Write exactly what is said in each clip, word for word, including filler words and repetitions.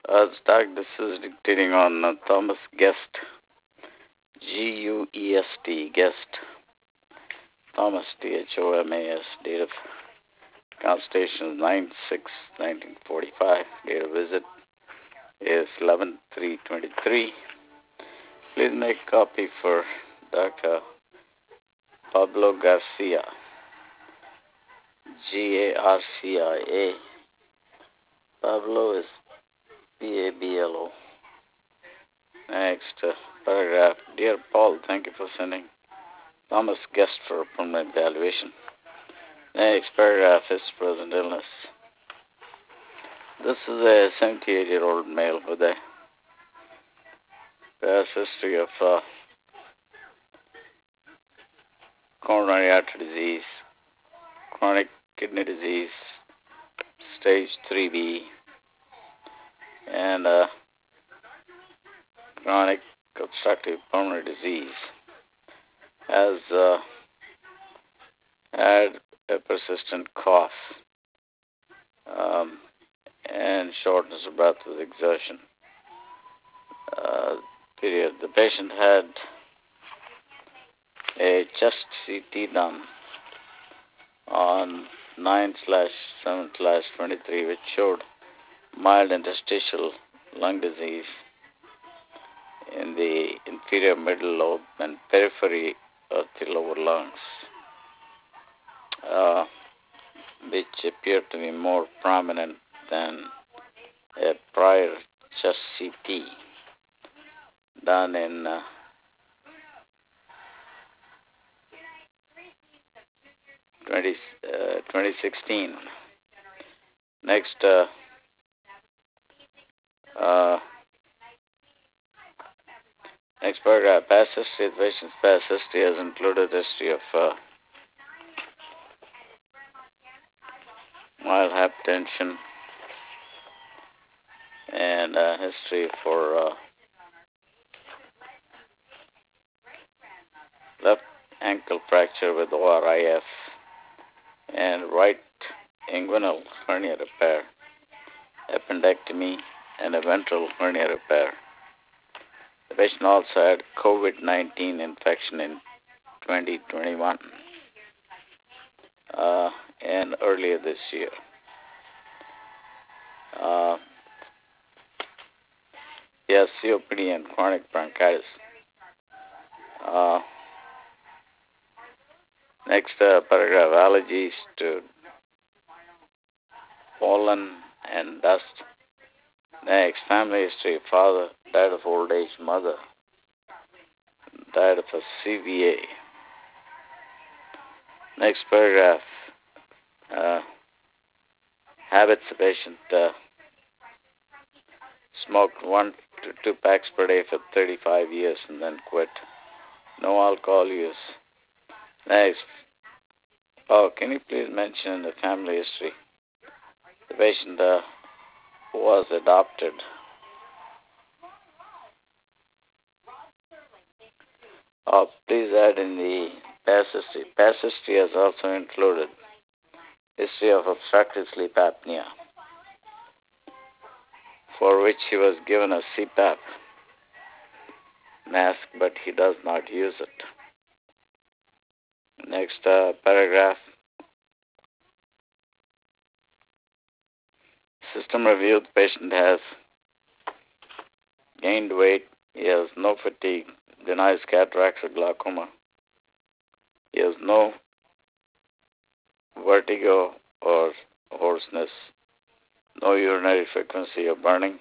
Uh, Stark, this is dictating on uh, Thomas Guest, G U E S T, Guest, Thomas, T H O M A S, date of consultation is nine six nineteen forty-five, date of visit is eleven three twenty-three. Please make copy for Doctor Pablo Garcia, G A R C I A. Pablo is P A B L O. Next uh, paragraph. Dear Paul, thank you for sending Thomas Guest for permanent evaluation. Next paragraph is present illness. This is a seventy-eight-year-old male with a past history of uh, coronary artery disease, chronic kidney disease, stage three B, and uh, chronic obstructive pulmonary disease. Has uh, had a persistent cough um, and shortness of breath with exertion. Uh, period. The patient had a chest C T done on nine slash seven slash twenty-three, which showed mild interstitial lung disease in the inferior middle lobe and periphery of the lower lungs, uh, which appeared to be more prominent than a prior chest C T done in uh, twenty, uh, twenty sixteen. Next, uh, uh, next paragraph. Past history. The patient's past history has included history of uh, mild hypertension and uh, history for uh, left ankle fracture with O R I F and right inguinal hernia repair, appendectomy, and a ventral hernia repair. The patient also had COVID nineteen infection in twenty twenty-one uh, and earlier this year. Uh, he has C O P D and chronic bronchitis. Uh, next uh, paragraph, allergies to pollen and dust. Next, family history. Father died of old age. Mother died of a C V A. Next paragraph, uh, habits. The patient uh, smoked one to two packs per day for thirty-five years and then quit. No alcohol use. Next, oh, can you please mention the family history? The patient uh, was adopted. Uh, please add in the past history. Past history has also included history of obstructive sleep apnea, for which he was given a C PAP mask, but he does not use it. Next uh, paragraph. System review. The patient has gained weight. He has no fatigue. Denies cataracts or glaucoma. He has no vertigo or hoarseness. No urinary frequency or burning.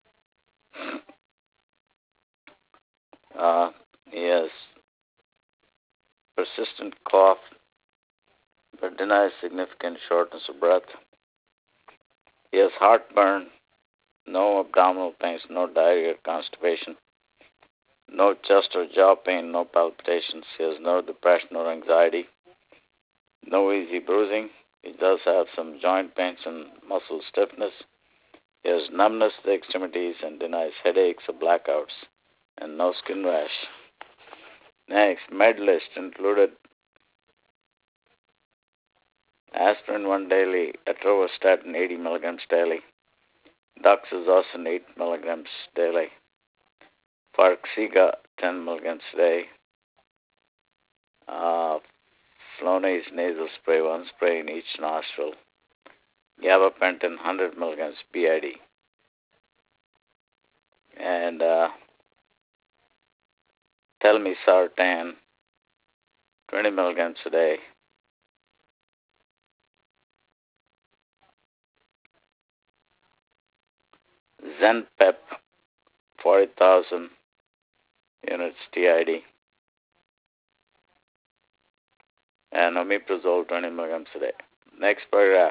Uh, he has persistent cough, but denies significant shortness of breath. He has heartburn, no abdominal pains, no diarrhea or constipation, no chest or jaw pain, no palpitations. He has no depression or anxiety, no easy bruising. He does have some joint pains and muscle stiffness. He has numbness to the extremities and denies headaches or blackouts, and no skin rash. Next, med list included aspirin one daily, atorvastatin eighty milligrams daily, doxazosin eight milligrams daily, Farxiga ten milligrams a day, uh, Flonase nasal spray, one spray in each nostril, gabapentin one hundred milligrams B I D, and uh, telmisartan twenty milligrams a day, Zenpep forty thousand units T I D, and omeprazole twenty milligrams a day. Next paragraph.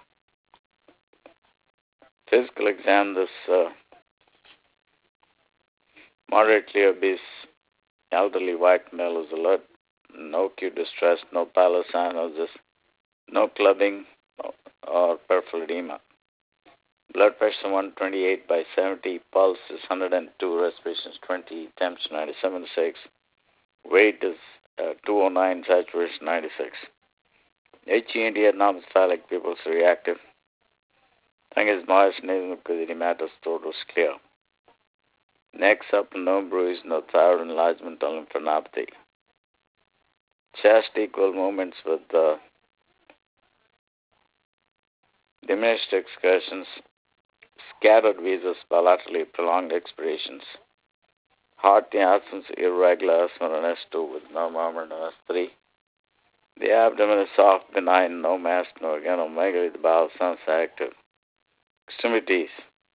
Physical exam. This uh, moderately obese elderly white male is alert, no acute distress, no palocyanosis, no clubbing or peripheral edema. Blood pressure one twenty-eight by seventy, pulse is one hundred two, respiration is twenty, temperature ninety-seven point six, weight is uh, two oh nine, saturation ninety-six. H E N D anormophallic pupils reactive. Tongue is moist, nasal mucosa edematous, throat was clear. Neck supple, no bruise, no thyroid enlargement or lymphadenopathy. Chest equal movements with uh, diminished excursions, scattered visas, bilaterally prolonged expirations. Heart in absence, irregular S one and S two with no murmur, no S three. The abdomen is soft, benign, no mass, no organomegaly. The bowel sounds active. Extremities,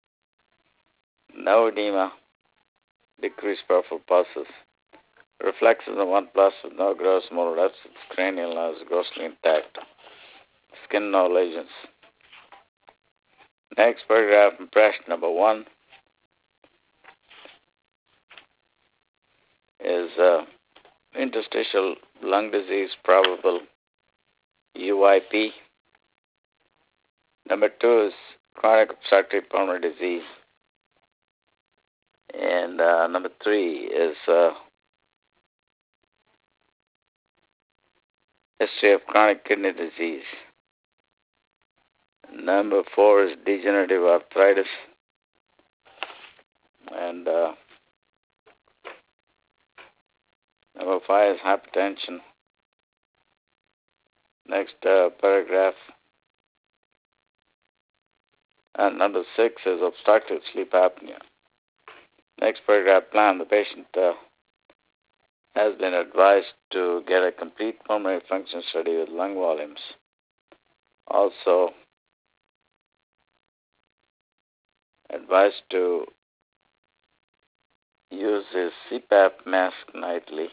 no edema, decreased peripheral pulses. Reflexes in one plus with no gross motor deficits. Cranial nerves grossly intact. Skin no lesions. Next paragraph, impression number one is uh, interstitial lung disease, probable U I P. Number two is chronic obstructive pulmonary disease. And uh, number three is uh, history of chronic kidney disease. Number four is degenerative arthritis. And uh, number five is hypertension. Next uh, paragraph. And number six is obstructive sleep apnea. Next paragraph, plan. The patient uh, has been advised to get a complete pulmonary function study with lung volumes. Also advised to use his C PAP mask nightly.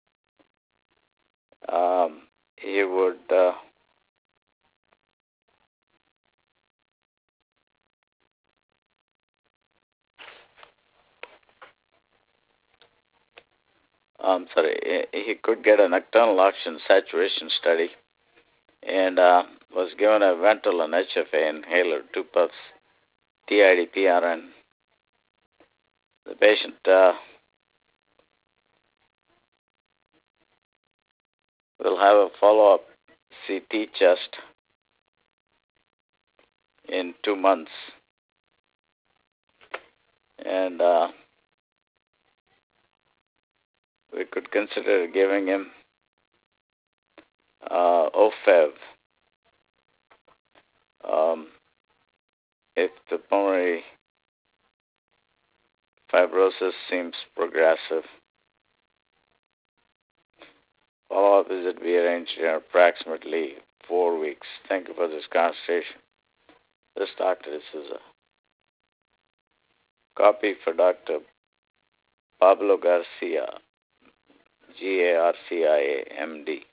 Um, he would uh, I'm sorry, he could get a nocturnal oxygen saturation study and uh, was given a Ventolin H F A inhaler, two puffs, T I D P R N. The patient uh, will have a follow-up C T chest in two months. And uh, we could consider giving him uh, O F E V um, if the pulmonary fibrosis seems progressive. Follow-up visit be arranged in approximately four weeks. Thank you for this consultation. This doctor, this is a copy for Doctor Pablo Garcia, G A R C I A, M D.